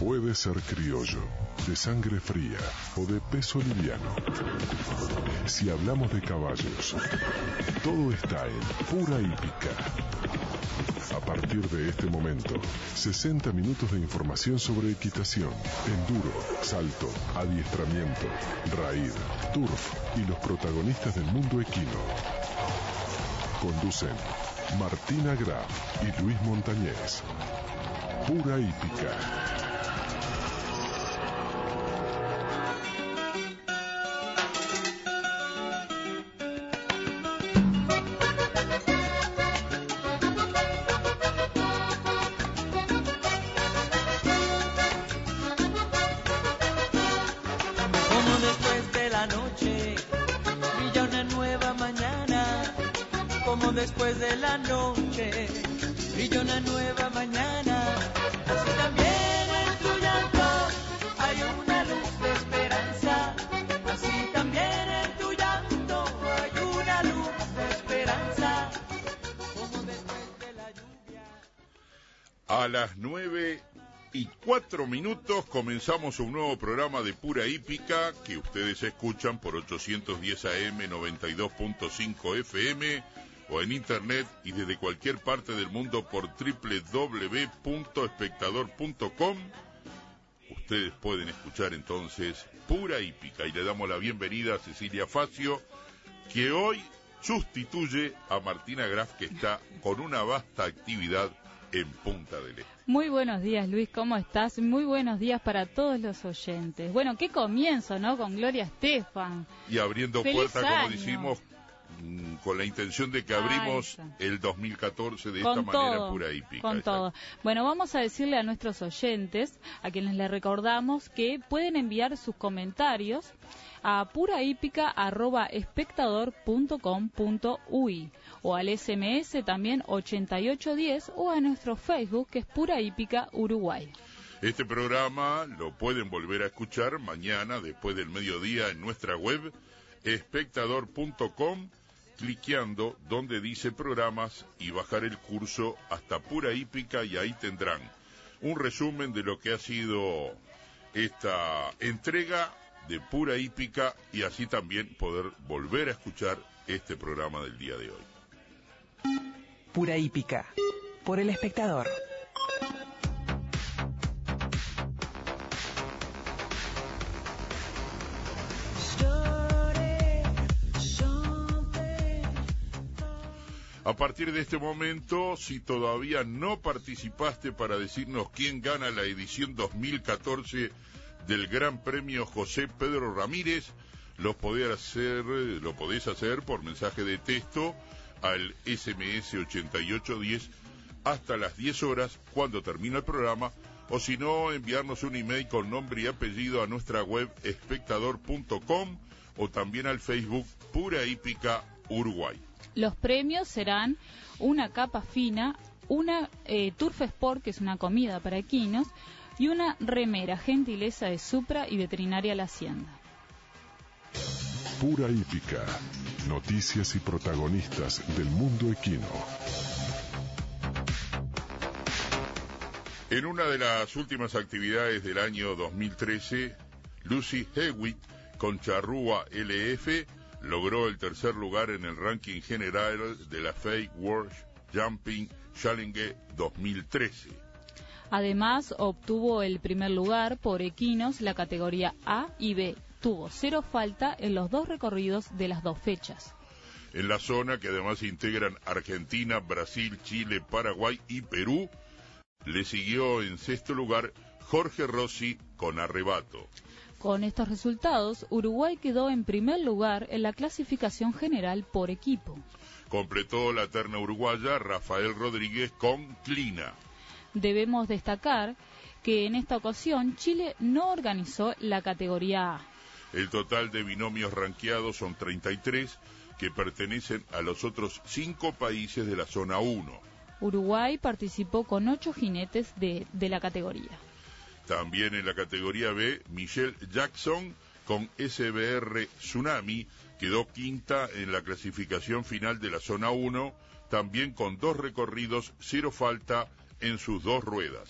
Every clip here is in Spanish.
Puede ser criollo, de sangre fría o de peso liviano. Si hablamos de caballos, todo está en Pura Hípica. A partir de este momento, 60 minutos de información sobre equitación, enduro, salto, adiestramiento, raíd, turf y los protagonistas del mundo equino. Conducen Martina Graf y Luis Montañez. Pura Hípica. Después de la noche brilla una nueva mañana, así también en tu llanto hay una luz de esperanza, así también en tu llanto hay una luz de esperanza, como después de la lluvia. A las 9:04 comenzamos un nuevo programa de Pura Hípica que ustedes escuchan por 810 AM, 92.5 FM o en internet y desde cualquier parte del mundo por www.espectador.com. Ustedes pueden escuchar entonces Pura Hípica y le damos la bienvenida a Cecilia Facio, que hoy sustituye a Martina Graf, que está con una vasta actividad en Punta del Este. Muy buenos días, Luis, ¿cómo estás? Muy buenos días para todos los oyentes. Bueno, qué comienzo, ¿no? Con Gloria Estefan. Y abriendo puertas, como decimos, con la intención de que abrimos el 2014 de esta manera Pura Hípica. Con todo. Bueno, vamos a decirle a nuestros oyentes, a quienes les recordamos que pueden enviar sus comentarios a purahípica@espectador.com.uy o al SMS también 8810 o a nuestro Facebook, que es Pura Hípica Uruguay. Este programa lo pueden volver a escuchar mañana después del mediodía en nuestra web espectador.com, cliqueando donde dice programas y bajar el curso hasta Pura Hípica, y ahí tendrán un resumen de lo que ha sido esta entrega de Pura Hípica y así también poder volver a escuchar este programa del día de hoy. Pura Hípica, por El Espectador. A partir de este momento, si todavía no participaste para decirnos quién gana la edición 2014 del Gran Premio José Pedro Ramírez, lo podés hacer por mensaje de texto al SMS 8810 hasta las 10 horas cuando termina el programa, o si no, enviarnos un email con nombre y apellido a nuestra web espectador.com o también al Facebook Pura Hípica Uruguay. Los premios serán una capa fina, una Turf Sport, que es una comida para equinos, y una remera, gentileza de Supra y Veterinaria La Hacienda. Pura Hípica, noticias y protagonistas del mundo equino. En una de las últimas actividades del año 2013, Lucy Hewitt con Charrúa LF logró el tercer lugar en el ranking general de la FEI World Jumping Challenge 2013. Además, obtuvo el primer lugar por equinos la categoría A y B. Tuvo 0 falta en los 2 recorridos de las 2 fechas. En la zona, que además integran Argentina, Brasil, Chile, Paraguay y Perú, le siguió en sexto lugar Jorge Rossi con Arrebato. Con estos resultados, Uruguay quedó en primer lugar en la clasificación general por equipo. Completó la terna uruguaya Rafael Rodríguez con Clina. Debemos destacar que en esta ocasión Chile no organizó la categoría A. El total de binomios ranqueados son 33, que pertenecen a los otros 5 países de la zona 1. Uruguay participó con 8 jinetes de la categoría. También en la categoría B, Michelle Jackson con SBR Tsunami quedó quinta en la clasificación final de la zona 1, también con 2 recorridos, 0 falta en sus 2 ruedas.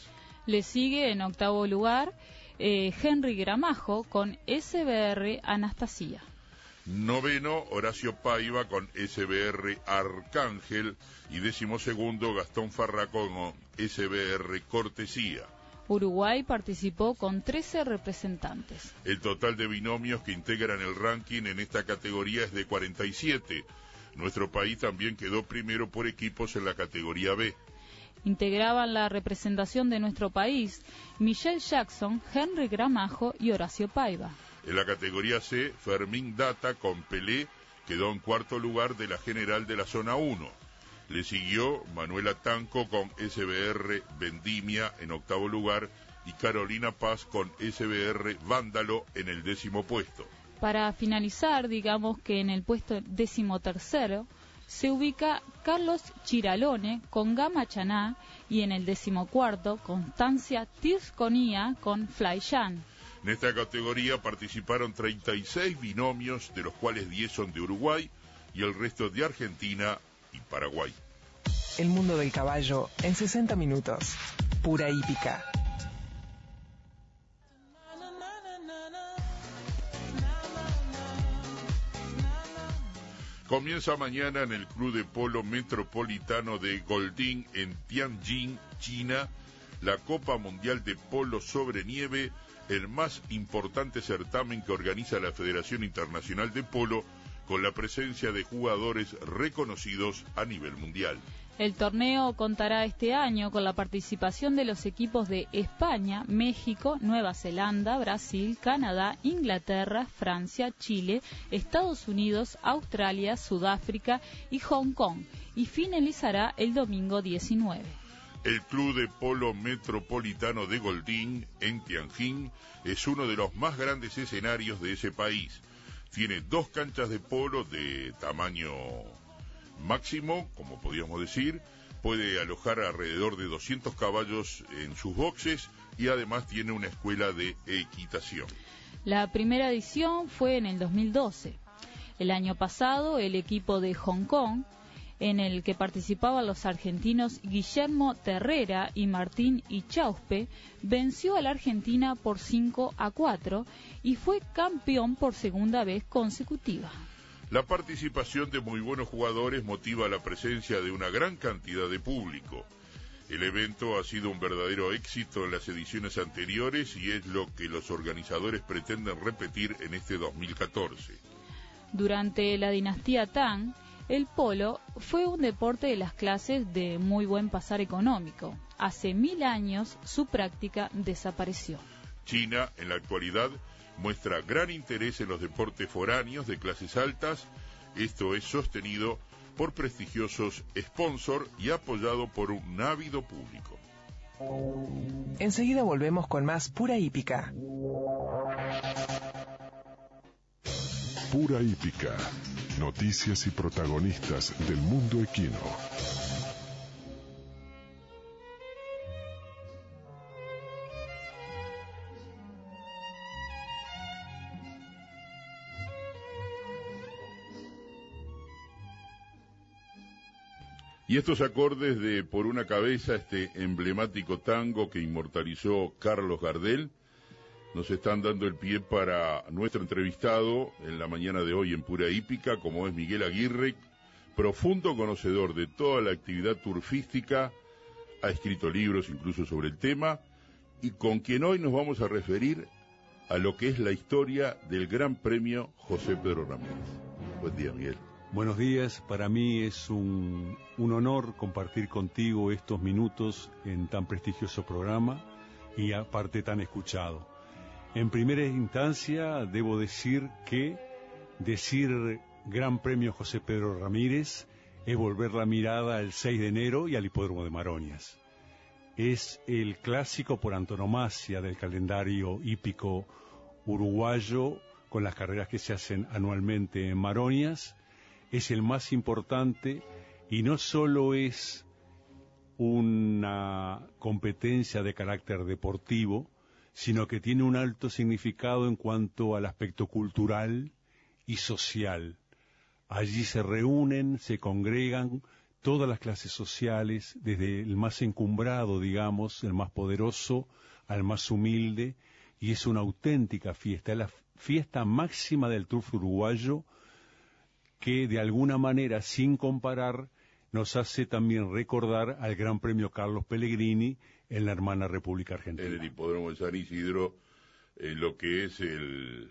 Le sigue en octavo lugar Henry Gramajo con SBR Anastasia. Noveno, Horacio Paiva con SBR Arcángel. Y 12º, Gastón Farraco con SBR Cortesía. Uruguay participó con 13 representantes. El total de binomios que integran el ranking en esta categoría es de 47. Nuestro país también quedó primero por equipos en la categoría B. Integraban la representación de nuestro país Michelle Jackson, Henry Gramajo y Horacio Paiva. En la categoría C, Fermín Data con Pelé quedó en cuarto lugar de la general de la zona 1. Le siguió Manuela Tanco con SBR Vendimia en octavo lugar y Carolina Paz con SBR Vándalo en el 10º puesto. Para finalizar, digamos que en el puesto 13º se ubica Carlos Chiralone con Gama Chaná y en el 14º Constancia Tirsconía con Fly Shan. En esta categoría participaron 36 binomios, de los cuales 10 son de Uruguay y el resto de Argentina y Paraguay. El mundo del caballo en 60 minutos. Pura hípica. Comienza mañana en el Club de Polo Metropolitano de Golding en Tianjin, China, la Copa Mundial de Polo sobre Nieve, el más importante certamen que organiza la Federación Internacional de Polo, con la presencia de jugadores reconocidos a nivel mundial. El torneo contará este año con la participación de los equipos de España, México, Nueva Zelanda, Brasil, Canadá, Inglaterra, Francia, Chile, Estados Unidos, Australia, Sudáfrica y Hong Kong, y finalizará el domingo 19. El Club de Polo Metropolitano de Golding, en Tianjin, es uno de los más grandes escenarios de ese país. Tiene 2 canchas de polo de tamaño máximo, como podríamos decir, puede alojar alrededor de 200 caballos en sus boxes y además tiene una escuela de equitación. La primera edición fue en el 2012. El año pasado, el equipo de Hong Kong, en el que participaban los argentinos Guillermo Terrera y Martín Ichauspe, venció a la Argentina por 5-4 y fue campeón por segunda vez consecutiva. La participación de muy buenos jugadores motiva la presencia de una gran cantidad de público. El evento ha sido un verdadero éxito en las ediciones anteriores y es lo que los organizadores pretenden repetir en este 2014. Durante la dinastía Tang, el polo fue un deporte de las clases de muy buen pasar económico. Hace 1000 años su práctica desapareció. China, en la actualidad, muestra gran interés en los deportes foráneos de clases altas. Esto es sostenido por prestigiosos sponsors y apoyado por un ávido público. Enseguida volvemos con más Pura Hípica. Pura Hípica. Noticias y protagonistas del mundo equino. Y estos acordes de Por una cabeza, este emblemático tango que inmortalizó Carlos Gardel, nos están dando el pie para nuestro entrevistado en la mañana de hoy en Pura Hípica, como es Miguel Aguirre, profundo conocedor de toda la actividad turfística, ha escrito libros incluso sobre el tema, y con quien hoy nos vamos a referir a lo que es la historia del Gran Premio José Pedro Ramírez. Buen día, Miguel. Buenos días, para mí es un honor compartir contigo estos minutos en tan prestigioso programa y aparte tan escuchado. En primera instancia debo decir que decir Gran Premio José Pedro Ramírez es volver la mirada al 6 de enero y al Hipódromo de Maroñas. Es el clásico por antonomasia del calendario hípico uruguayo con las carreras que se hacen anualmente en Maroñas. Es el más importante y no solo es una competencia de carácter deportivo, sino que tiene un alto significado en cuanto al aspecto cultural y social. Allí se reúnen, se congregan todas las clases sociales, desde el más encumbrado, digamos, el más poderoso, al más humilde, y es una auténtica fiesta, es la fiesta máxima del turf uruguayo, que de alguna manera, sin comparar, nos hace también recordar al Gran Premio Carlos Pellegrini en la hermana República Argentina. En el hipódromo de San Isidro, lo que es el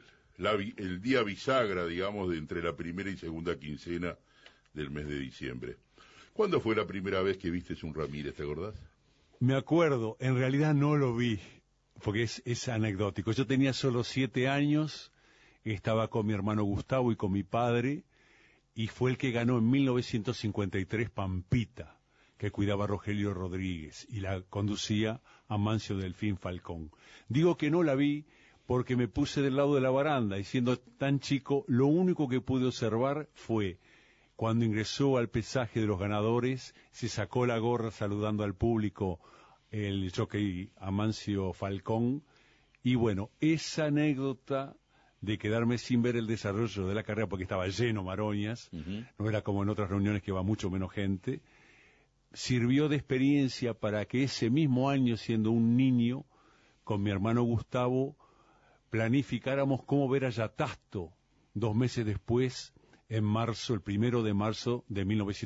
día bisagra, digamos, de entre la primera y segunda quincena del mes de diciembre. ¿Cuándo fue la primera vez que viste un Ramírez, te acordás? Me acuerdo, en realidad no lo vi, porque es anecdótico. Yo tenía solo 7 años, estaba con mi hermano Gustavo y con mi padre, y fue el que ganó en 1953 Pampita, que cuidaba a Rogelio Rodríguez, y la conducía Amancio Delfín Falcón. Digo que no la vi porque me puse del lado de la baranda, y siendo tan chico, lo único que pude observar fue cuando ingresó al pesaje de los ganadores, se sacó la gorra saludando al público el jockey Amancio Falcón, y bueno, esa anécdota de quedarme sin ver el desarrollo de la carrera porque estaba lleno Maroñas, no era como en otras reuniones que va mucho menos gente, sirvió de experiencia para que ese mismo año, siendo un niño, con mi hermano Gustavo, planificáramos cómo ver a Yatasto 2 meses después, en marzo, el 1 de marzo de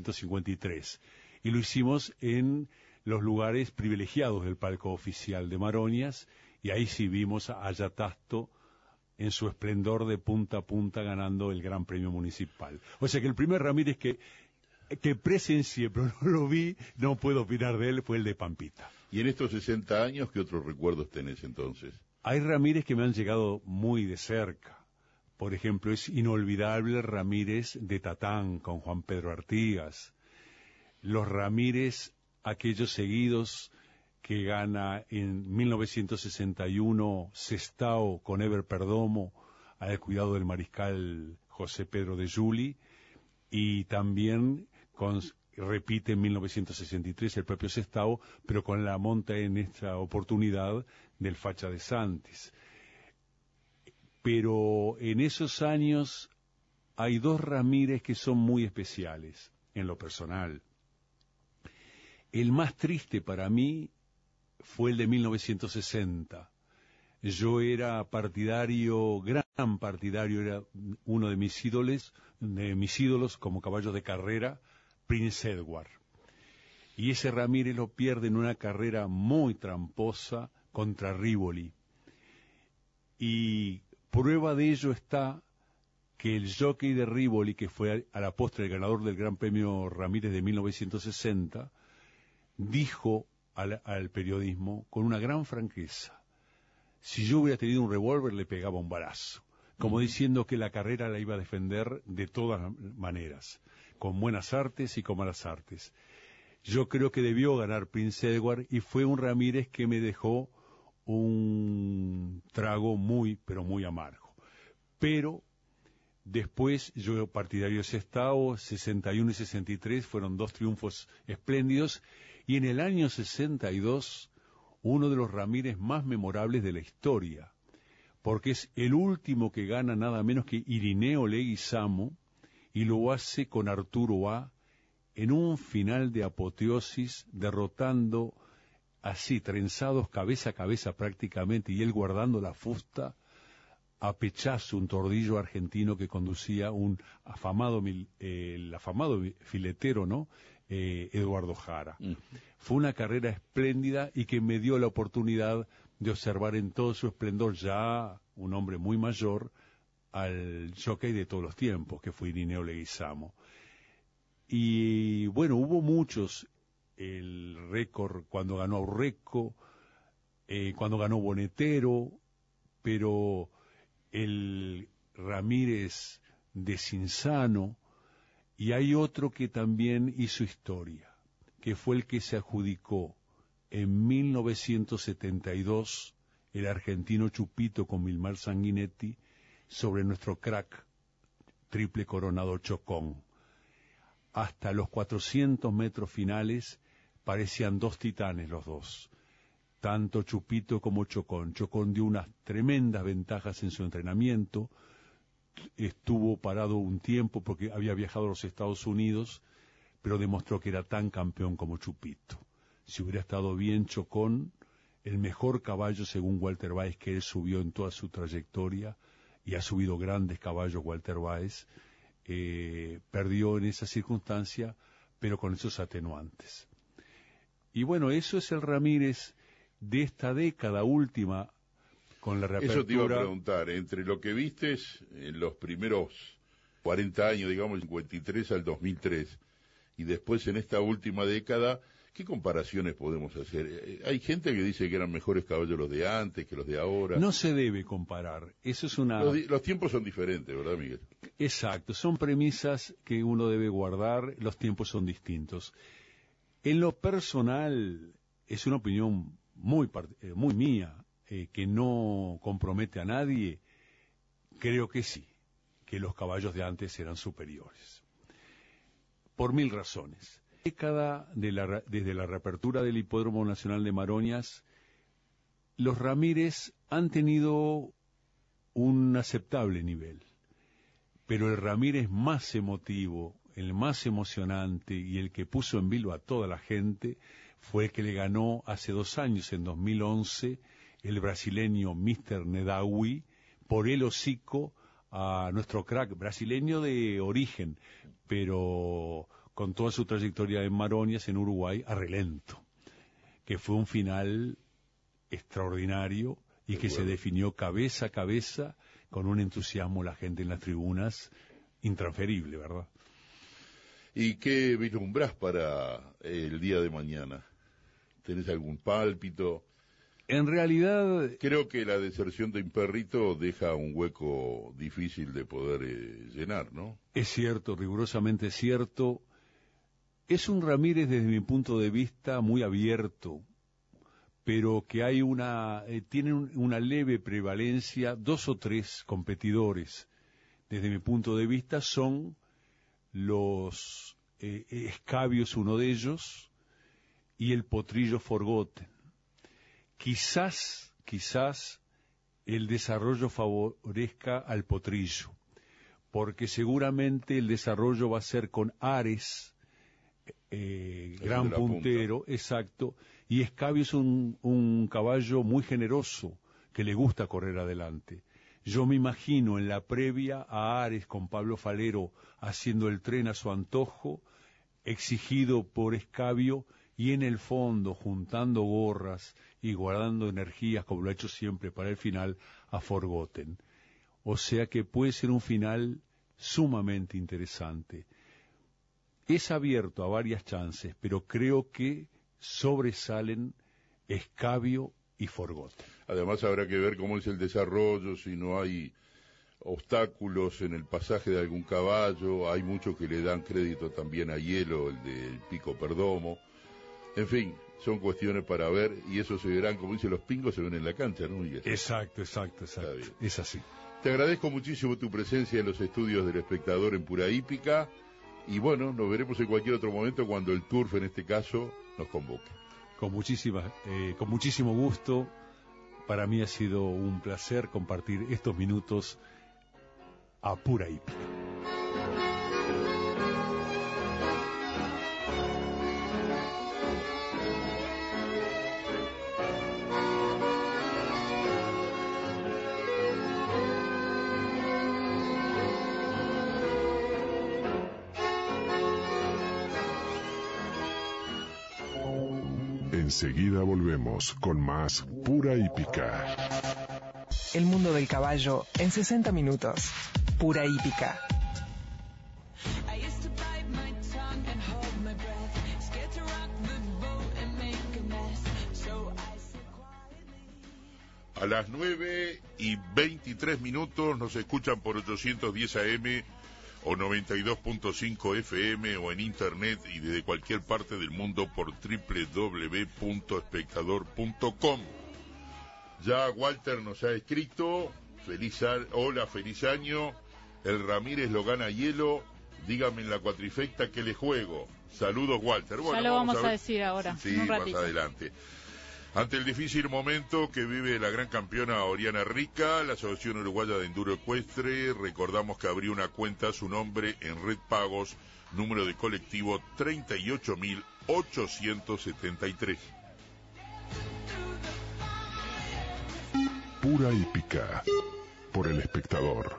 1953. Y lo hicimos en los lugares privilegiados del palco oficial de Maroñas, y ahí sí vimos a Yatasto en su esplendor de punta a punta ganando el Gran Premio Municipal. O sea que el primer Ramírez que presencié, pero no lo vi, no puedo opinar de él, fue el de Pampita. Y en estos 60 años, ¿qué otros recuerdos tenés entonces? Hay Ramírez que me han llegado muy de cerca. Por ejemplo, es inolvidable Ramírez de Tatán con Juan Pedro Artigas. Los Ramírez, aquellos seguidos que gana en 1961 Sestao con Eber Perdomo al cuidado del mariscal José Pedro de Juli, y también repite en 1963 el propio Sestao, pero con la monta en esta oportunidad del Facha de Santis. Pero en esos años hay 2 Ramírez que son muy especiales en lo personal. El más triste para mí fue el de 1960. Yo era partidario, gran partidario, era uno de mis ídolos como caballo de carrera, Prince Edward. Y ese Ramírez lo pierde en una carrera muy tramposa contra Rivoli. Y prueba de ello está que el jockey de Rivoli, que fue a la postre el ganador del Gran Premio Ramírez de 1960, dijo al periodismo con una gran franqueza: si yo hubiera tenido un revólver le pegaba un balazo, como diciendo que la carrera la iba a defender de todas maneras, con buenas artes y con malas artes. Yo creo que debió ganar Prince Edward, y fue un Ramírez que me dejó un trago muy, pero muy amargo. Pero después, yo partidario de Sestao, 61 y 63, fueron 2 triunfos espléndidos, y en el año 62, uno de los Ramírez más memorables de la historia, porque es el último que gana nada menos que Irineo Leguizamo, y lo hace con Arturo A., en un final de apoteosis, derrotando así, trenzados cabeza a cabeza prácticamente, y él guardando la fusta, a Pechazo, un tordillo argentino que conducía el afamado filetero, ¿no? Eduardo Jara. Fue una carrera espléndida y que me dio la oportunidad de observar en todo su esplendor, ya un hombre muy mayor, al jockey de todos los tiempos, que fue Irineo Leguizamo. Y bueno, hubo muchos, el récord cuando ganó Aurreco, cuando ganó Bonetero, pero el Ramírez de Cinzano, y hay otro que también hizo historia, que fue el que se adjudicó en 1972 el argentino Chupito con Milmar Sanguinetti sobre nuestro crack triple coronado Chocón. Hasta los 400 metros finales parecían 2 titanes los dos, tanto Chupito como Chocón. Chocón dio unas tremendas ventajas en su entrenamiento, estuvo parado un tiempo porque había viajado a los Estados Unidos, pero demostró que era tan campeón como Chupito. Si hubiera estado bien Chocón, el mejor caballo según Walter Baez que él subió en toda su trayectoria, y ha subido grandes caballos Walter Baez, perdió en esa circunstancia, pero con esos atenuantes. Y bueno, eso es el Ramírez de esta década última, con la reapertura. Eso te iba a preguntar, entre lo que vistes en los primeros 40 años, digamos, 53 al 2003, y después en esta última década, ¿qué comparaciones podemos hacer? Hay gente que dice que eran mejores caballos los de antes que los de ahora. No se debe comparar, eso es una... Los tiempos son diferentes, ¿verdad, Miguel? Exacto, son premisas que uno debe guardar, los tiempos son distintos. En lo personal, es una opinión muy mía, que no compromete a nadie, creo que sí, que los caballos de antes eran superiores. Por 1000 razones. Desde la reapertura del Hipódromo Nacional de Maroñas, los Ramírez han tenido un aceptable nivel, pero el Ramírez más emotivo, el más emocionante y el que puso en vilo a toda la gente fue el que le ganó hace 2 años, en 2011, el brasileño Mr. Nedawi, por el hocico a nuestro crack brasileño de origen, pero con toda su trayectoria en Maroñas, en Uruguay, a relento, que fue un final extraordinario y que se definió cabeza a cabeza con un entusiasmo la gente en las tribunas intransferible, ¿verdad? ¿Y qué vislumbrás para el día de mañana? ¿Tenés algún pálpito? En realidad... Creo que la deserción de Imperrito deja un hueco difícil de poder llenar, ¿no? Es cierto, rigurosamente cierto. Es un Ramírez, desde mi punto de vista, muy abierto, pero que hay tiene una leve prevalencia. 2 o 3 competidores, desde mi punto de vista, son los Escabios, uno de ellos, y el Potrillo Forgotten. Quizás el desarrollo favorezca al Potrillo, porque seguramente el desarrollo va a ser con Ares, gran puntero, exacto, y Escabio es un caballo muy generoso, que le gusta correr adelante. Yo me imagino en la previa a Ares con Pablo Falero haciendo el tren a su antojo, exigido por Escabio, y en el fondo juntando gorras y guardando energías, como lo ha hecho siempre para el final, a Forgotten. O sea que puede ser un final sumamente interesante. Es abierto a varias chances, pero creo que sobresalen Escabio y Forgotten. Además habrá que ver cómo es el desarrollo, si no hay obstáculos en el pasaje de algún caballo. Hay muchos que le dan crédito también a Hielo, el del Pico Perdomo. En fin, son cuestiones para ver, y eso se verán, como dicen los pingos, se ven en la cancha, ¿no, Miguel? Exacto. Es así. Te agradezco muchísimo tu presencia en los estudios del Espectador en Pura Hípica, y bueno, nos veremos en cualquier otro momento cuando el Turf, en este caso, nos convoque. Con muchísimo gusto. Para mí ha sido un placer compartir estos minutos a Pura Hípica. Enseguida volvemos con más Pura Hípica. El mundo del caballo en 60 minutos. Pura Hípica. A las 9:23 nos escuchan por 810 AM o 92.5 FM o en internet y desde cualquier parte del mundo por www.espectador.com. Ya Walter nos ha escrito, feliz año, el Ramírez lo gana Hielo, dígame en la cuatrifecta que le juego. Saludos, Walter. Bueno, ya lo vamos a decir ahora, sí, un ratito. más adelante. Ante el difícil momento que vive la gran campeona Oriana Rica, la Asociación Uruguaya de Enduro Ecuestre, recordamos que abrió una cuenta a su nombre en Red Pagos, número de colectivo 38.873. Pura hípica, por El Espectador.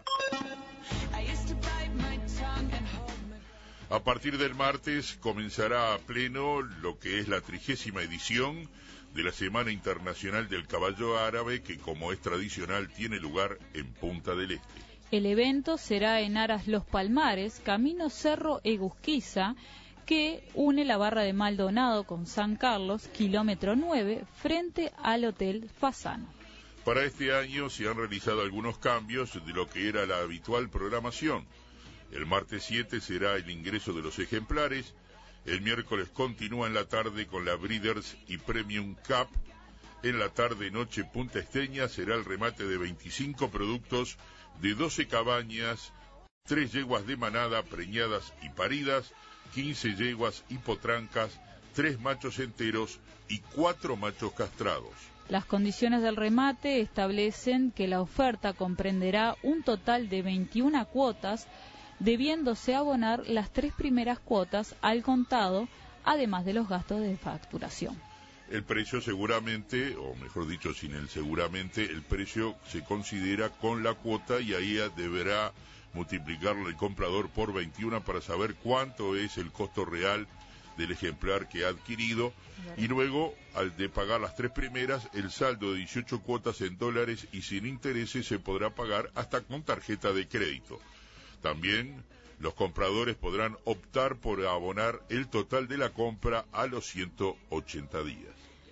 A partir del martes comenzará a pleno lo que es la 30ª edición de la Semana Internacional del Caballo Árabe, que como es tradicional tiene lugar en Punta del Este. El evento será en Aras Los Palmares, camino Cerro Egusquiza, que une la barra de Maldonado con San Carlos, kilómetro 9, frente al Hotel Fasano. Para este año se han realizado algunos cambios de lo que era la habitual programación. El martes 7 será el ingreso de los ejemplares. El miércoles continúa en la tarde con la Breeders y Premium Cup. En la tarde-noche Punta Esteña será el remate de 25 productos de 12 cabañas, 3 yeguas de manada preñadas y paridas, 15 yeguas hipotrancas, 3 machos enteros y 4 machos castrados. Las condiciones del remate establecen que la oferta comprenderá un total de 21 cuotas, debiéndose abonar las 3 primeras cuotas al contado, además de los gastos de facturación. El precio seguramente, o mejor dicho, sin el seguramente, el precio se considera con la cuota y ahí deberá multiplicarlo el comprador por 21 para saber cuánto es el costo real del ejemplar que ha adquirido, y luego, al de pagar las 3 primeras, el saldo de 18 cuotas en dólares y sin intereses se podrá pagar hasta con tarjeta de crédito. También los compradores podrán optar por abonar el total de la compra a los 180 días.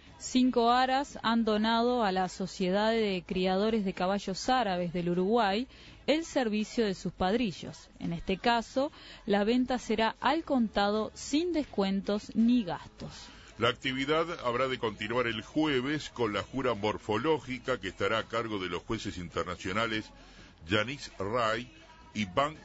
5 aras han donado a la Sociedad de Criadores de Caballos Árabes del Uruguay el servicio de sus padrillos. En este caso, la venta será al contado sin descuentos ni gastos. La actividad habrá de continuar el jueves con la jura morfológica que estará a cargo de los jueces internacionales Yanis Ray y Van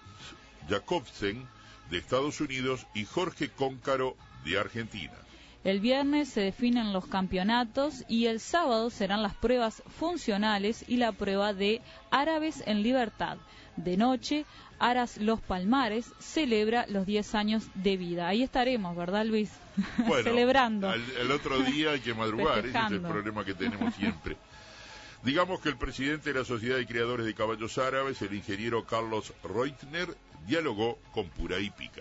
Jacobsen de Estados Unidos y Jorge Cóncaro de Argentina. El viernes se definen los campeonatos y el sábado serán las pruebas funcionales y la prueba de Árabes en Libertad. De noche, Aras Los Palmares celebra los 10 años de vida. Ahí estaremos, ¿verdad, Luis? Bueno, celebrando. El otro día hay que madrugar, ese es el Festejando. problema que tenemos siempre. Digamos que el presidente de la Sociedad de Criadores de Caballos Árabes, el ingeniero Carlos Reutner, dialogó con Pura Hípica.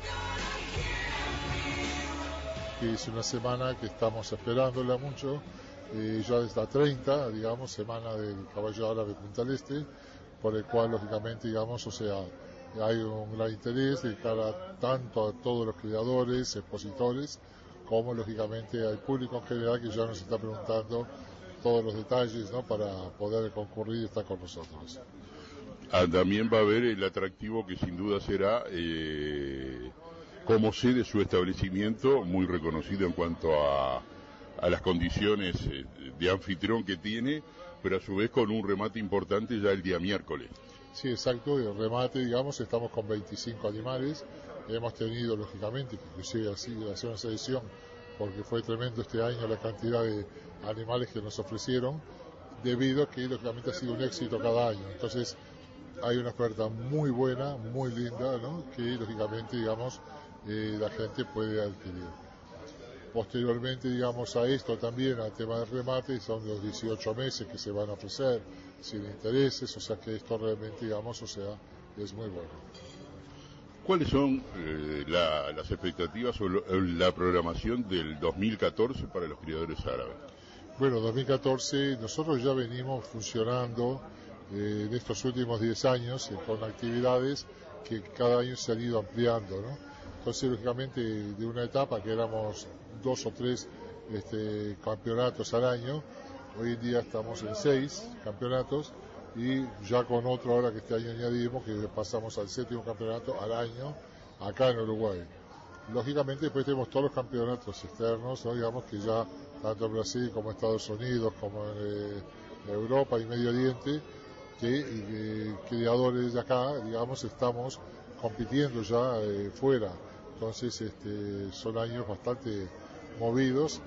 Es una semana que estamos esperándola mucho, ya desde la 30, digamos, semana del caballo árabe Punta del Este, por el cual, lógicamente, digamos, o sea, hay un gran interés de cara tanto a todos los criadores, expositores, como, lógicamente, al público en general que ya nos está preguntando todos los detalles, ¿no?, para poder concurrir y estar con nosotros. También va a haber el atractivo que sin duda será como sede su establecimiento, muy reconocido en cuanto a las condiciones de anfitrión que tiene, pero a su vez con un remate importante ya el día miércoles. Sí, exacto, el remate, digamos, estamos con 25 animales, hemos tenido, lógicamente, que inclusive así hacer una selección, porque fue tremendo este año la cantidad de animales que nos ofrecieron, debido a que, lógicamente, ha sido un éxito cada año. Entonces, hay una oferta muy buena, muy linda, ¿no?, que, lógicamente, digamos, la gente puede adquirir. Posteriormente, digamos, a esto también, al tema del remate, son los 18 meses que se van a ofrecer sin intereses, o sea que esto realmente, digamos, o sea, es muy bueno. ¿Cuáles son las expectativas o la programación del 2014 para los criadores árabes? Bueno, 2014 nosotros ya venimos funcionando en estos últimos 10 años con actividades que cada año se han ido ampliando, ¿no? Entonces, lógicamente, de una etapa que éramos 2 o 3 campeonatos al año, hoy en día estamos en 6 campeonatos y ya con otro ahora que este año añadimos que pasamos al 7º campeonato al año acá en Uruguay. Lógicamente después tenemos todos los campeonatos externos, ¿no?, digamos que ya tanto en Brasil como en Estados Unidos como en Europa y Medio Oriente, que criadores de acá, digamos, estamos compitiendo ya fuera. Entonces son años bastante movidos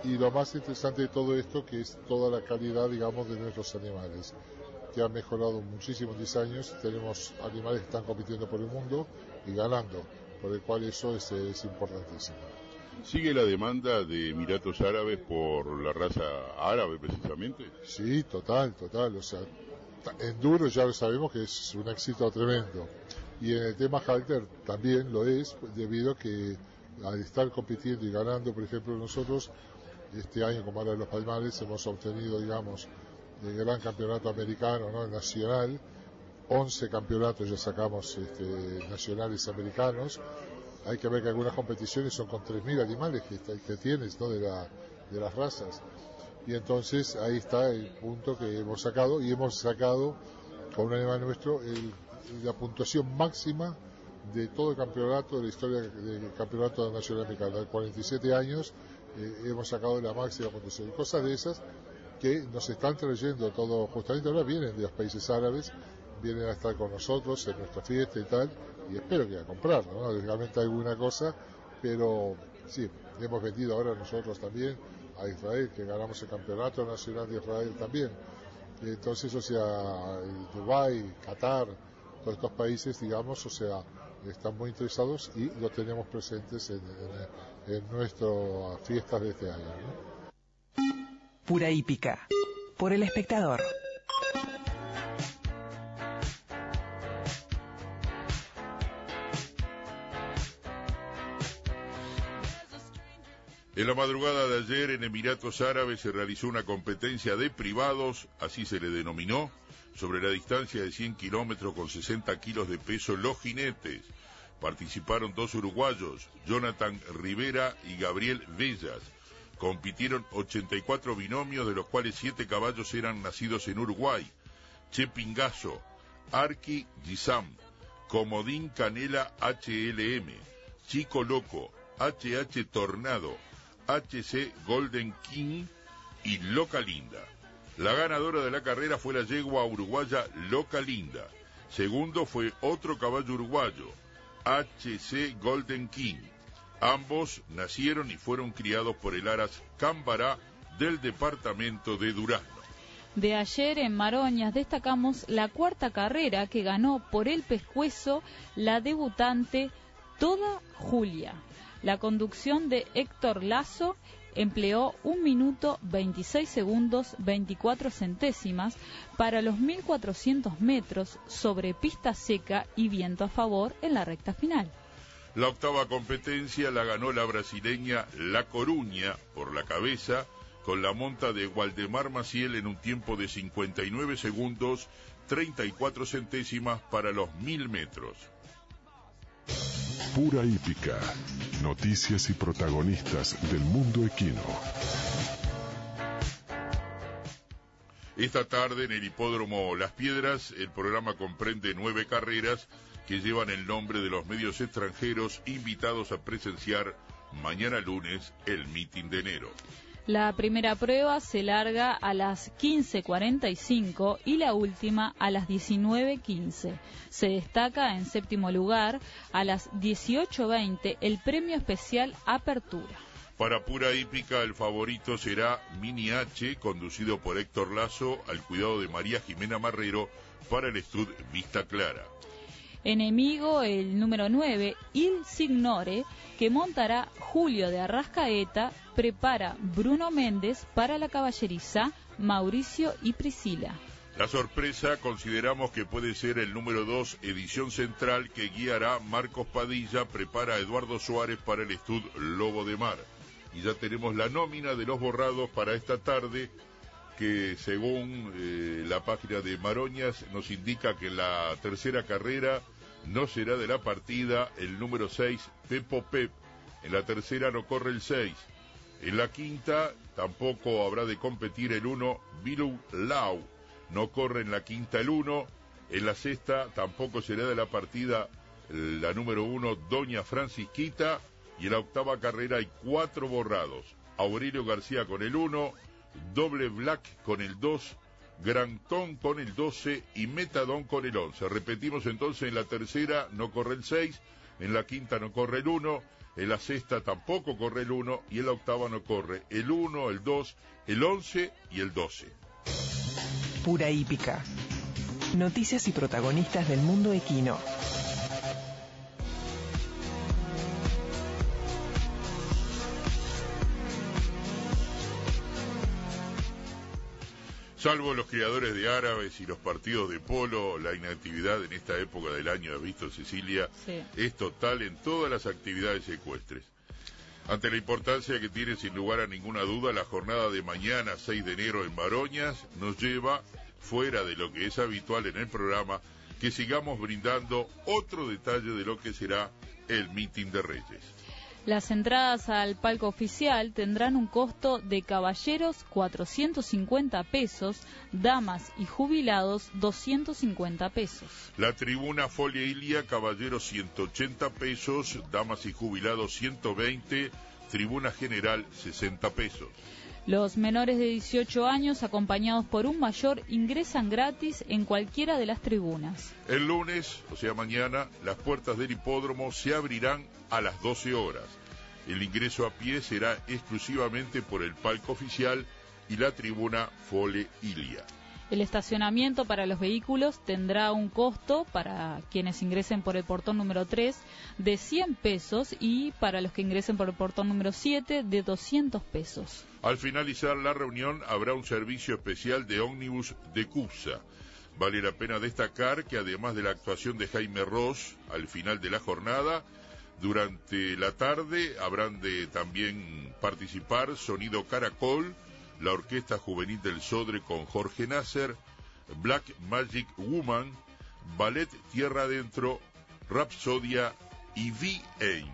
Y lo más interesante de todo esto, que es toda la calidad, digamos, de nuestros animales, que ha mejorado muchísimo en 10 años. Tenemos animales que están compitiendo por el mundo y ganando, por el cual eso es importantísimo. ¿Sigue la demanda de Emiratos Árabes por la raza árabe, precisamente? Sí, total. O sea, en duro ya lo sabemos que es un éxito tremendo. Y en el tema halter también lo es, debido a que al estar compitiendo y ganando, por ejemplo, nosotros este año, como ahora en los Palmares, hemos obtenido, digamos, el gran campeonato americano, ¿no? Nacional. 11 campeonatos ya sacamos nacionales americanos. Hay que ver que algunas competiciones son con 3.000 animales que tienes, ¿no? de las razas. Y entonces ahí está el punto que hemos sacado, y hemos sacado con un animal nuestro la puntuación máxima de todo el campeonato, de la historia del campeonato nacional americano. En 47 años hemos sacado la máxima puntuación. Y cosas de esas que nos están trayendo todo, justamente ahora vienen de los países árabes, vienen a estar con nosotros en nuestra fiesta y tal, y espero que a comprarlo, ¿no? Realmente alguna cosa, pero sí, hemos vendido ahora nosotros también a Israel, que ganamos el campeonato nacional de Israel también. Entonces, o sea, Dubái, Qatar, todos estos países, digamos, o sea, están muy interesados y lo tenemos presentes en nuestras fiestas de este año, ¿no? Pura hípica, por El Espectador. En la madrugada de ayer en Emiratos Árabes se realizó una competencia de privados, así se le denominó, sobre la distancia de 100 kilómetros con 60 kilos de peso los jinetes. Participaron 2 uruguayos, Jonathan Rivera y Gabriel Vellas. Compitieron 84 binomios, de los cuales 7 caballos eran nacidos en Uruguay: Chepingazo, Arqui Gisam, Comodín Canela HLM, Chico Loco, HH Tornado, HC Golden King y Loca Linda. La ganadora de la carrera fue la yegua uruguaya Loca Linda. Segundo fue otro caballo uruguayo, HC Golden King. Ambos nacieron y fueron criados por el Aras Cambará del departamento de Durazno. De ayer en Maroñas destacamos la cuarta carrera que ganó por el pescuezo la debutante Toda Julia. La conducción de Héctor Lazo empleó 1 minuto 26 segundos 24 centésimas para los 1.400 metros sobre pista seca y viento a favor en la recta final. La octava competencia la ganó la brasileña La Coruña por la cabeza, con la monta de Waldemar Maciel en un tiempo de 59 segundos 34 centésimas para los 1.000 metros. Pura hípica. Noticias y protagonistas del mundo equino. Esta tarde en el hipódromo Las Piedras, el programa comprende 9 carreras que llevan el nombre de los medios extranjeros invitados a presenciar mañana lunes el Meeting de enero. La primera prueba se larga a las 15:45 y la última a las 19:15. Se destaca en séptimo lugar a las 18:20 el premio especial Apertura. Para Pura Hípica el favorito será Mini H, conducido por Héctor Lazo, al cuidado de María Jimena Marrero para el Stud Vista Clara. Enemigo el número 9, Il Signore, que montará Julio de Arrascaeta, prepara Bruno Méndez para la caballeriza Mauricio y Priscila. La sorpresa consideramos que puede ser el número 2, Edición Central, que guiará Marcos Padilla, prepara Eduardo Suárez para el Stud Lobo de Mar. Y ya tenemos la nómina de los borrados para esta tarde, que según la página de Maroñas nos indica que la tercera carrera no será de la partida el número 6, Pepo Pep. En la tercera no corre el 6. En la quinta tampoco habrá de competir el 1, Bilou Lau. No corre en la quinta el 1. En la sexta tampoco será de la partida la número 1, Doña Francisquita. Y en la octava carrera hay 4 borrados: Aurelio García con el 1, Doble Black con el 2, Grantón con el 12 y Metadón con el 11. Repetimos entonces: en la tercera no corre el 6, en la quinta no corre el 1, En la sexta tampoco corre el 1 y en la octava no corre el 1, el 2, el 11 y el 12. Pura hípica. Noticias y protagonistas del mundo equino. Salvo los criadores de árabes y los partidos de polo, la inactividad en esta época del año, ¿has visto, Cecilia? Sí. Es total en todas las actividades ecuestres. Ante la importancia que tiene sin lugar a ninguna duda la jornada de mañana, 6 de enero en Maroñas, nos lleva, fuera de lo que es habitual en el programa, que sigamos brindando otro detalle de lo que será el Meeting de Reyes. Las entradas al palco oficial tendrán un costo de caballeros 450 pesos, damas y jubilados 250 pesos. La tribuna Folia Ilia, caballeros 180 pesos, damas y jubilados 120, tribuna general 60 pesos. Los menores de 18 años acompañados por un mayor ingresan gratis en cualquiera de las tribunas. El lunes, o sea mañana, las puertas del hipódromo se abrirán a las 12 horas. El ingreso a pie será exclusivamente por el palco oficial y la tribuna Fole Ilia. El estacionamiento para los vehículos tendrá un costo para quienes ingresen por el portón número 3 de 100 pesos y para los que ingresen por el portón número 7 de 200 pesos. Al finalizar la reunión habrá un servicio especial de ómnibus de CUPSA. Vale la pena destacar que además de la actuación de Jaime Ross al final de la jornada, durante la tarde habrán de también participar Sonido Caracol, la Orquesta Juvenil del Sodre con Jorge Nasser, Black Magic Woman, Ballet Tierra Adentro, Rapsodia y V.A.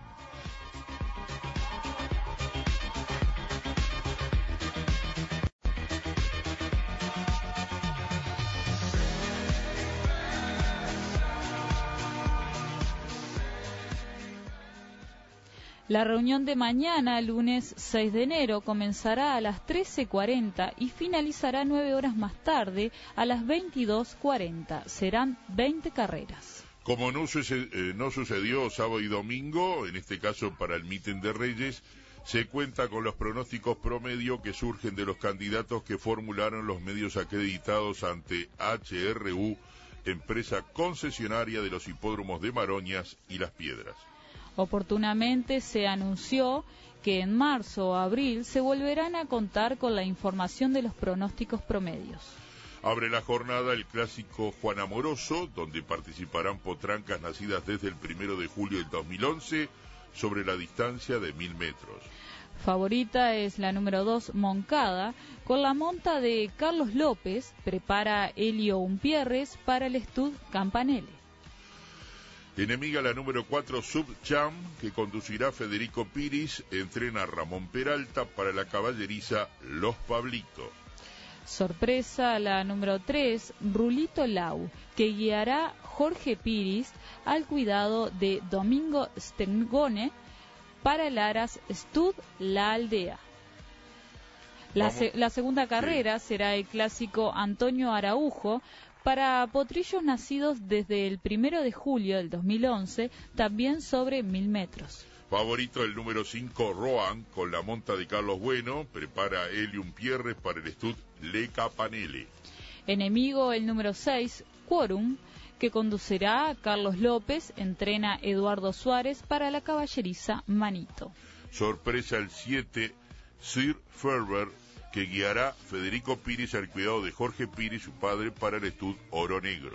La reunión de mañana, lunes 6 de enero, comenzará a las 13:40 y finalizará 9 horas más tarde, a las 22:40. Serán 20 carreras. Como no sucedió sábado y domingo, en este caso para el Meeting de Reyes, se cuenta con los pronósticos promedio que surgen de los candidatos que formularon los medios acreditados ante HRU, empresa concesionaria de los hipódromos de Maroñas y Las Piedras. Oportunamente se anunció que en marzo o abril se volverán a contar con la información de los pronósticos promedios. Abre la jornada el clásico Juan Amoroso, donde participarán potrancas nacidas desde el 1 de julio del 2011 sobre la distancia de 1000 metros. Favorita es la número 2, Moncada, con la monta de Carlos López, prepara Helio Umpierres para el Stud Campanelle. Enemiga la número 4, Subcham, que conducirá Federico Piris, entrena Ramón Peralta para la caballeriza Los Pablitos. Sorpresa la número 3, Rulito Lau, que guiará Jorge Piris al cuidado de Domingo Stengone para el Aras Stud La Aldea. La segunda carrera será el clásico Antonio Araujo, para potrillos nacidos desde el 1 de julio del 2011, también sobre 1000 metros. Favorito el número 5, Roan, con la monta de Carlos Bueno, prepara Helium Pierres para el Stud Le Capanele. Enemigo el número 6, Quorum, que conducirá a Carlos López, entrena Eduardo Suárez para la caballeriza Manito. Sorpresa el 7, Sir Ferber, que guiará Federico Piris al cuidado de Jorge Piris, su padre, para el Stud Oro Negro.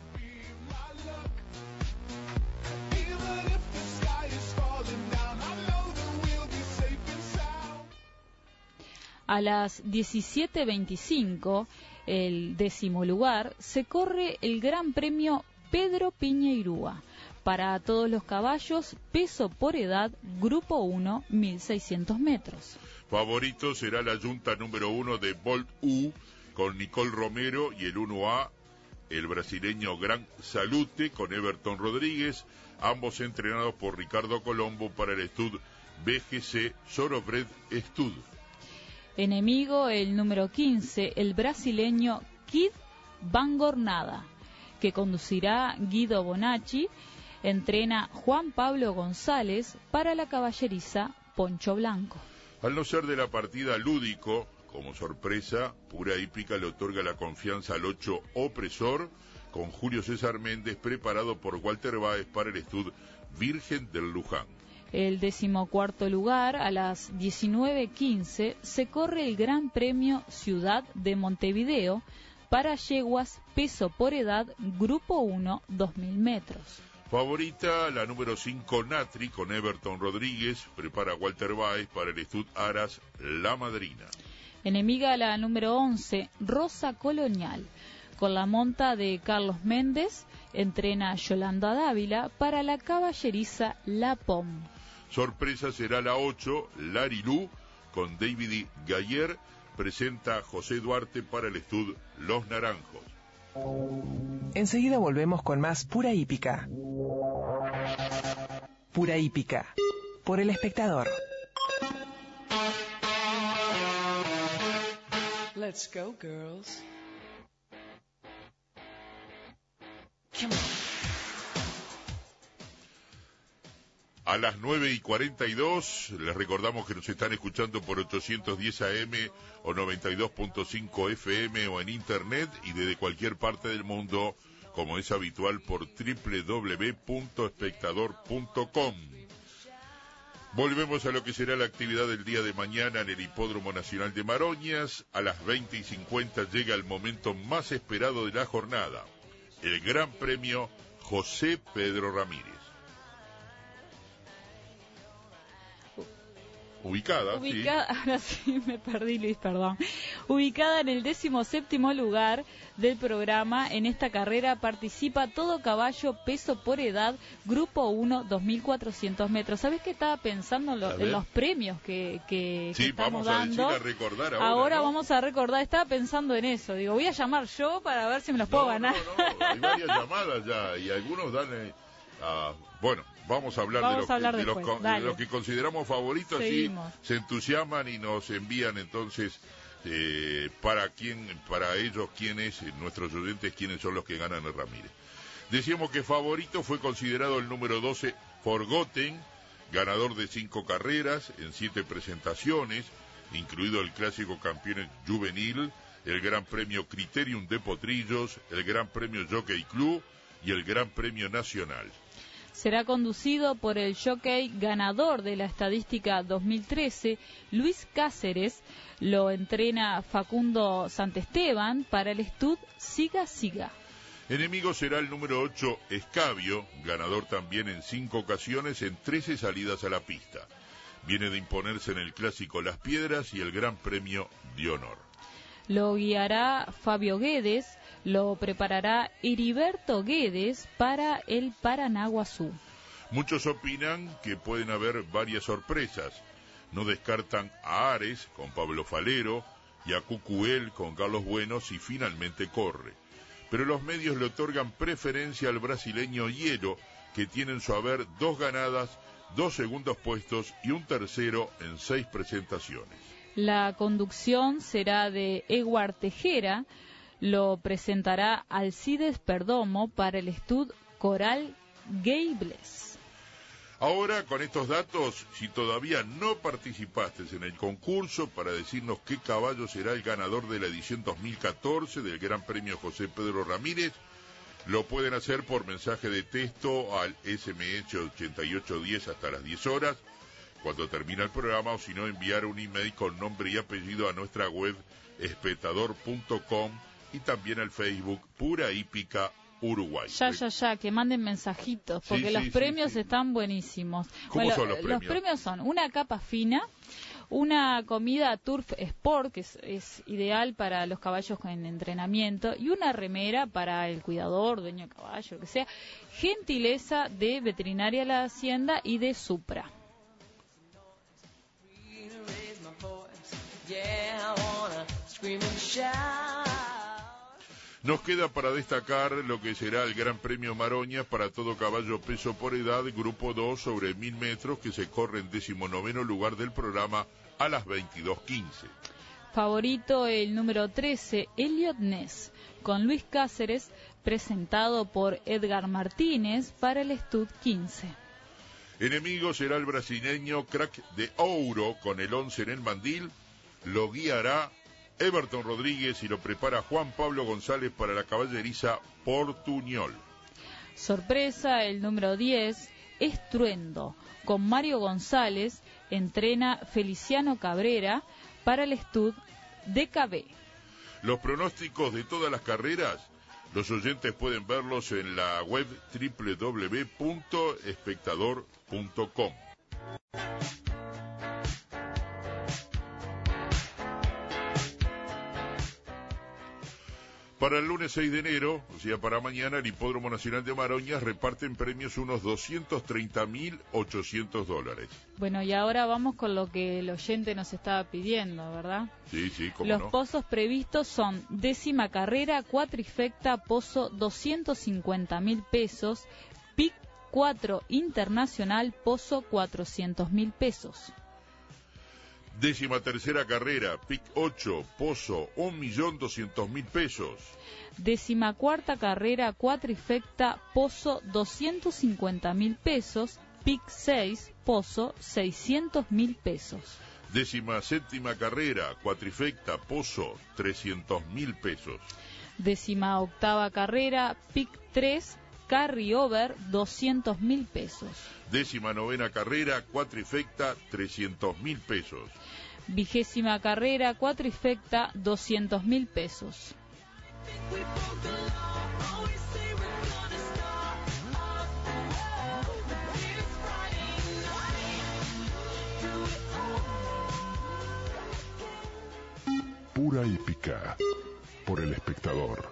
A las 17:25, el 10º lugar, se corre el Gran Premio Pedro Piñeirúa. Para todos los caballos, peso por edad, Grupo 1, 1600 metros. Favorito será la yunta número 1 de Bolt U, con Nicole Romero, y el 1A, el brasileño Gran Salute, con Everton Rodríguez, ambos entrenados por Ricardo Colombo para el Stud BGC Sorobred Stud. Enemigo el número 15, el brasileño Kid Bangornada, que conducirá Guido Bonacci, entrena Juan Pablo González para la caballeriza Poncho Blanco. Al no ser de la partida lúdico, como sorpresa, Pura Hípica le otorga la confianza al 8 Opresor, con Julio César Méndez, preparado por Walter Báez para el Estud Virgen del Luján. El 14º lugar, a las 19:15, se corre el Gran Premio Ciudad de Montevideo para yeguas peso por edad, Grupo 1, 2000 metros. Favorita, la número 5 Natri, con Everton Rodríguez, prepara Walter Báez para el Estud Aras La Madrina. Enemiga, la número 11, Rosa Colonial. Con la monta de Carlos Méndez, entrena Yolanda Dávila para la caballeriza La Pom. Sorpresa será la 8, Larilú, con David Gayer, presenta José Duarte para el Estud Los Naranjos. Enseguida volvemos con más Pura Hípica. Pura Hípica, por El Espectador. Let's go, girls. Come on. A las 9:42, les recordamos que nos están escuchando por 810 AM o 92.5 FM o en Internet y desde cualquier parte del mundo, como es habitual, por www.espectador.com. Volvemos a lo que será la actividad del día de mañana en el Hipódromo Nacional de Maroñas. A las 20:50 llega el momento más esperado de la jornada, el Gran Premio José Pedro Ramírez. Ubicada, sí. Ahora sí me perdí, Luis, perdón. Ubicada en el 17º lugar del programa, en esta carrera participa todo caballo peso por edad, Grupo 1, 2.400 metros. ¿Sabés qué estaba pensando en los premios que estamos dando? Vamos a recordar ahora. Ahora ¿no? Vamos a recordar, estaba pensando en eso. Digo, voy a llamar yo para ver si me los puedo ganar. No, hay varias llamadas ya y algunos dan... bueno, vamos a hablar de los que consideramos favoritos. Seguimos. Y se entusiasman y nos envían entonces para ellos quiénes, nuestros oyentes, quiénes son los que ganan el Ramírez. Decíamos que favorito fue considerado el número 12 Forgotten, ganador de 5 carreras en 7 presentaciones, incluido el Clásico Campeones Juvenil, el Gran Premio Criterium de Potrillos, el Gran Premio Jockey Club y el Gran Premio Nacional. Será conducido por el jockey ganador de la estadística 2013, Luis Cáceres. Lo entrena Facundo Santesteban para el Estud Siga Siga. Enemigo será el número 8 Escabio, ganador también en 5 ocasiones en 13 salidas a la pista. Viene de imponerse en el Clásico Las Piedras y el Gran Premio de Honor. Lo guiará Fabio Guedes, lo preparará Heriberto Guedes para el Paranaguazú. Muchos opinan que pueden haber varias sorpresas. No descartan a Ares con Pablo Falero y a Cucuel con Carlos Bueno si finalmente corre. Pero los medios le otorgan preferencia al brasileño Hielo, que tiene en su haber 2 ganadas, 2 segundos puestos y un tercero en 6 presentaciones. La conducción será de Eguard Tejera, lo presentará Alcides Perdomo para el Estud Coral Gables. Ahora, con estos datos, si todavía no participaste en el concurso para decirnos qué caballo será el ganador de la edición 2014 del Gran Premio José Pedro Ramírez, lo pueden hacer por mensaje de texto al SMS 8810 hasta las 10 horas, cuando termina el programa, o si no, enviar un email con nombre y apellido a nuestra web espectador.com y también al Facebook Pura Hípica Uruguay. Ya, que manden mensajitos, porque los premios están buenísimos. ¿Cómo son los premios? Los premios son una capa fina, una comida Turf Sport, que es ideal para los caballos en entrenamiento, y una remera para el cuidador, dueño de caballo, lo que sea, gentileza de Veterinaria La Hacienda y de Supra. Nos queda para destacar lo que será el Gran Premio Maroñas para todo caballo peso por edad, Grupo 2 sobre 1000 metros, que se corre en 19º lugar del programa a las 22:15. Favorito el número 13, Elliot Ness, con Luis Cáceres, presentado por Edgar Martínez para el Stud 15. Enemigo será el brasileño Crack de Ouro, con el 11 en el mandil. Lo guiará Everton Rodríguez y lo prepara Juan Pablo González para la caballeriza Portuñol. Sorpresa el número 10, Estruendo, con Mario González, entrena Feliciano Cabrera para el Stud DKB. Los pronósticos de todas las carreras, los oyentes pueden verlos en la web www.espectador.com. Para el lunes 6 de enero, o sea, para mañana, el Hipódromo Nacional de Maroñas reparte en premios unos $230.800. Bueno, y ahora vamos con lo que el oyente nos estaba pidiendo, ¿verdad? Sí, cómo Los no. pozos previstos son 10ª carrera, cuatrifecta, pozo $250.000, PIC 4 internacional, pozo $400.000. 13ª carrera, PIC 8, pozo $1.200.000. 14ª carrera, cuatrifecta, pozo $250.000, PIC 6, pozo $600.000. 17ª carrera, cuatrifecta, pozo $300.000. 18ª carrera, PIC 3, carry over $200.000. 19ª carrera, cuatrifecta, $300.000. 20ª carrera, cuatrifecta, $200.000. Pura hípica, por El Espectador.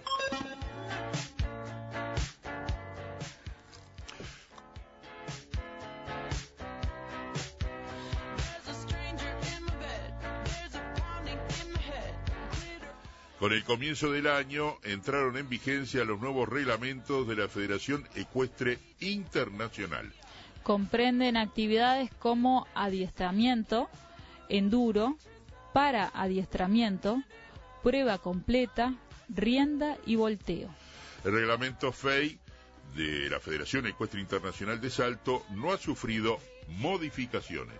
Con el comienzo del año entraron en vigencia los nuevos reglamentos de la Federación Ecuestre Internacional. Comprenden actividades como adiestramiento, enduro, para adiestramiento, prueba completa, rienda y volteo. El reglamento FEI de la Federación Ecuestre Internacional de Salto no ha sufrido modificaciones.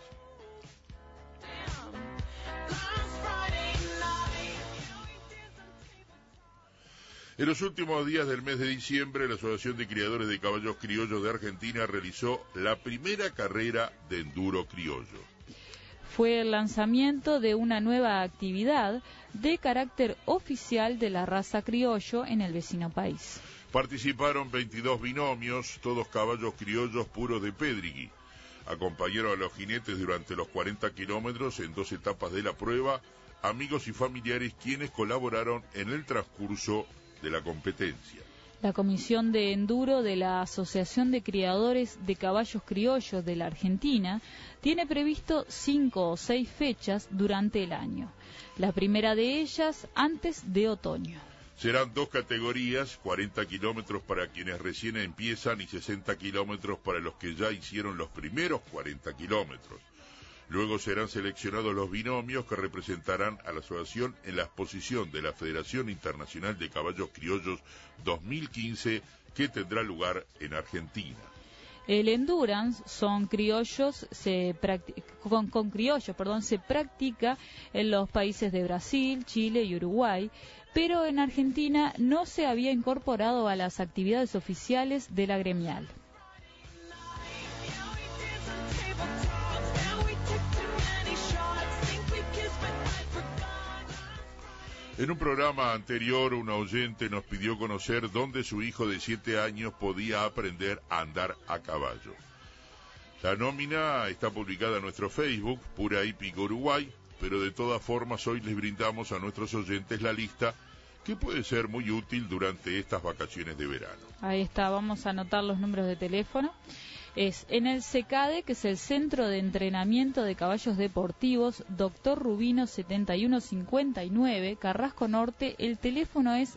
En los últimos días del mes de diciembre, la Asociación de Criadores de Caballos Criollos de Argentina realizó la primera carrera de enduro criollo. Fue el lanzamiento de una nueva actividad de carácter oficial de la raza criollo en el vecino país. Participaron 22 binomios, todos caballos criollos puros de Pedrigui. Acompañaron a los jinetes durante los 40 kilómetros en 2 etapas de la prueba, amigos y familiares quienes colaboraron en el transcurso de la competencia. La Comisión de Enduro de la Asociación de Criadores de Caballos Criollos de la Argentina tiene previsto 5 o 6 fechas durante el año. La primera de ellas antes de otoño. Serán 2 categorías, 40 kilómetros para quienes recién empiezan y 60 kilómetros para los que ya hicieron los primeros 40 kilómetros. Luego serán seleccionados los binomios que representarán a la asociación en la exposición de la Federación Internacional de Caballos Criollos 2015 que tendrá lugar en Argentina. El endurance son criollos, con criollos, se practica en los países de Brasil, Chile y Uruguay, pero en Argentina no se había incorporado a las actividades oficiales de la gremial. En un programa anterior, un oyente nos pidió conocer dónde su hijo de 7 años podía aprender a andar a caballo. La nómina está publicada en nuestro Facebook, Pura Hípica Uruguay, pero de todas formas hoy les brindamos a nuestros oyentes la lista que puede ser muy útil durante estas vacaciones de verano. Ahí está, vamos a anotar los números de teléfono. Es en el CECADE, que es el Centro de Entrenamiento de Caballos Deportivos, Dr. Rubino 7159, Carrasco Norte. El teléfono es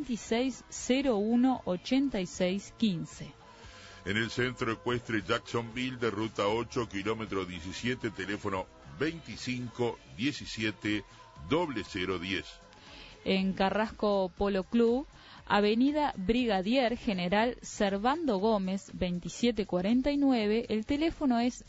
2601-8615. En el Centro Ecuestre Jacksonville de Ruta 8, kilómetro 17, teléfono 2517 0010. En Carrasco Polo Club, Avenida Brigadier General Servando Gómez, 2749, el teléfono es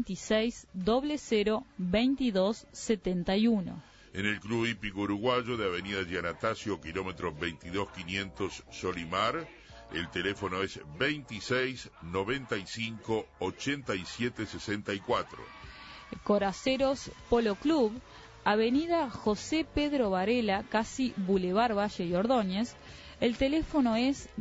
26002271. En el Club Hípico Uruguayo de Avenida Giannatasio, kilómetros 22500 Solimar, el teléfono es 26958764. Coraceros Polo Club, Avenida José Pedro Varela, casi Boulevard Valle y Ordóñez, el teléfono es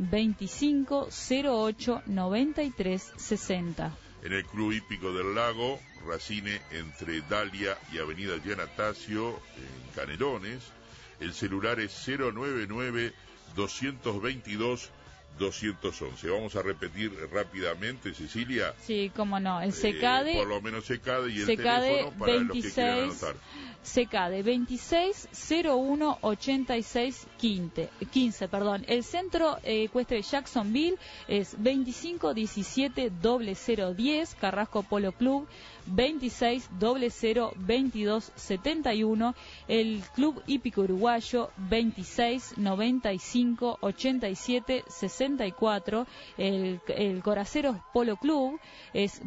25089360. En el Club Hípico del Lago, Racine entre Dalia y Avenida Giannatasio, en Canelones, el celular es 099-222-211. Vamos a repetir rápidamente, Cecilia. Sí, cómo no. El SECADE. Por lo menos SECADE y el SECADE teléfono para 26, los que quieran anotar. SECADE 26018615. El centro ecuestre de Jacksonville es 25170010, Carrasco Polo Club 26002271, el Club Hípico Uruguayo 26958764, el Coraceros Polo Club es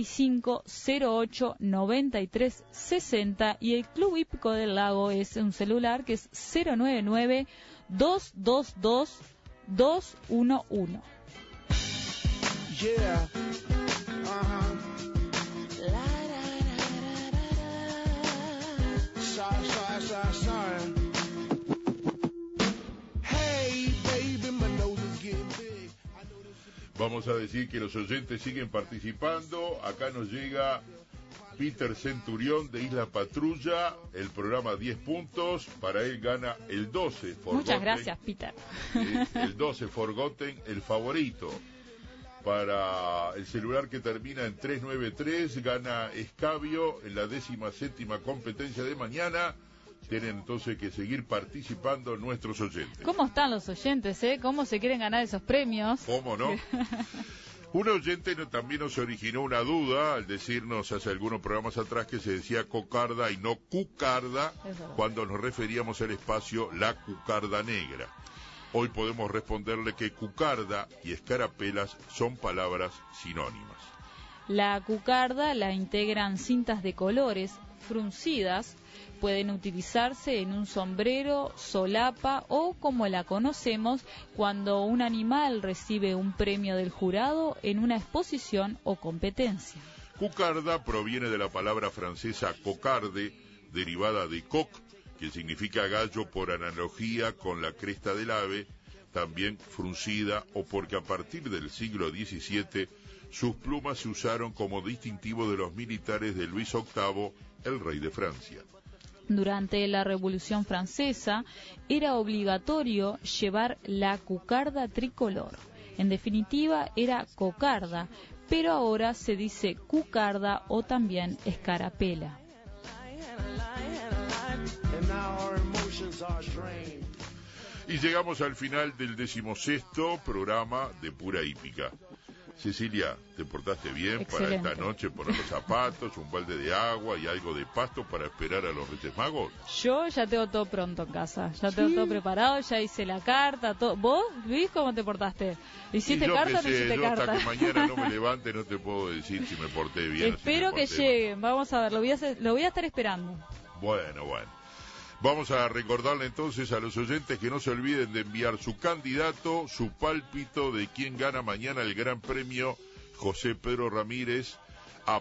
25089360 y el Club Hípico del Lago es un celular que es 099-222-211. Yeah. Vamos a decir que los oyentes siguen participando. Acá nos llega Peter Centurión de Isla Patrulla, el programa 10 puntos. Para él gana el 12 Forgotten. Muchas gracias, Peter. El 12 Forgotten, el favorito. Para el celular que termina en 393, gana Escabio en la 17ª competencia de mañana. Tienen entonces que seguir participando nuestros oyentes. ¿Cómo están los oyentes, ¿Cómo se quieren ganar esos premios? ¿Cómo no? Un oyente también nos originó una duda al decirnos hace algunos programas atrás que se decía cocarda y no cucarda cuando nos referíamos al espacio La Cucarda Negra. Hoy podemos responderle que cucarda y escarapelas son palabras sinónimas. La cucarda la integran cintas de colores fruncidas. Pueden utilizarse en un sombrero, solapa o, como la conocemos, cuando un animal recibe un premio del jurado en una exposición o competencia. Cucarda proviene de la palabra francesa cocarde, derivada de coq, que significa gallo por analogía con la cresta del ave, también fruncida o porque a partir del siglo XVII sus plumas se usaron como distintivo de los militares de Luis VIII, el rey de Francia. Durante la Revolución Francesa era obligatorio llevar la cucarda tricolor. En definitiva era cocarda, pero ahora se dice cucarda o también escarapela. Y llegamos al final del 16º programa de Pura Hípica. Cecilia, ¿te portaste bien? Excelente. Para esta noche poner los zapatos, un balde de agua y algo de pasto para esperar a los Reyes Magos? Yo ya tengo todo pronto en casa, ya tengo todo preparado, ya hice la carta, todo. ¿Vos, Luis, cómo te portaste? ¿Hiciste carta o no hiciste carta? Hasta que mañana no me levante no te puedo decir si me porté bien. Espero que lleguen, vamos a ver, lo voy a estar esperando. Bueno. Vamos a recordarle entonces a los oyentes que no se olviden de enviar su candidato, su pálpito de quién gana mañana el Gran Premio José Pedro Ramírez a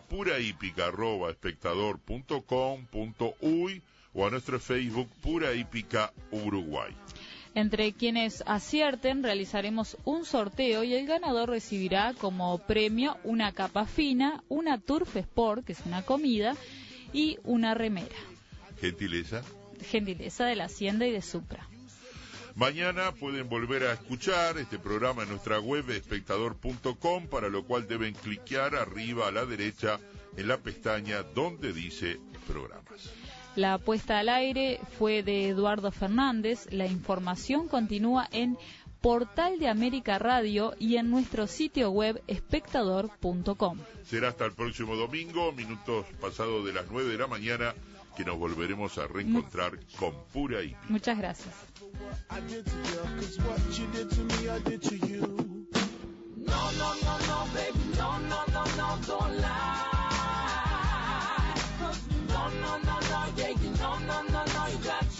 purahípica@espectador.com.uy o a nuestro Facebook Pura Hípica Uruguay. Entre quienes acierten realizaremos un sorteo y el ganador recibirá como premio una capa fina, una Turf Sport, que es una comida, y una remera. Gentileza de la Hacienda y de Supra. Mañana pueden volver a escuchar este programa en nuestra web espectador.com, para lo cual deben cliquear arriba a la derecha en la pestaña donde dice programas. La puesta al aire fue de Eduardo Fernández. La información continúa en Portal de América Radio y en nuestro sitio web espectador.com. Será hasta el próximo domingo, minutos pasados de las 9 de la mañana, que nos volveremos a reencontrar con Pura Hípica. Muchas gracias. No, no, no, no, baby, no, no, no, no, don't lie. No, no, no, no, yeah, you know, no, no, no, you gotta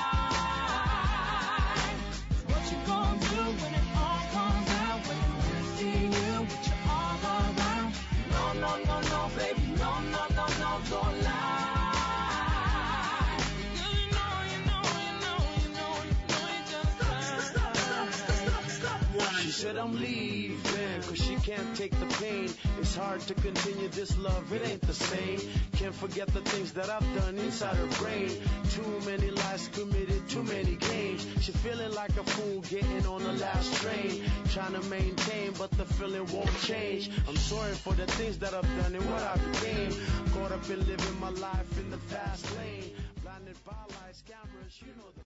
try. What you gonna do when it all comes out? When you see you with your arm around? No, no, no, no, baby, no, no, no, no, don't lie. She said I'm leaving, cause she can't take the pain. It's hard to continue this love, it ain't the same. Can't forget the things that I've done inside her brain. Too many lies committed, too many games. She feeling like a fool getting on the last train. Trying to maintain, but the feeling won't change. I'm sorry for the things that I've done and what I became. Caught up in living my life in the fast lane. Blinded by lights, cameras, you know the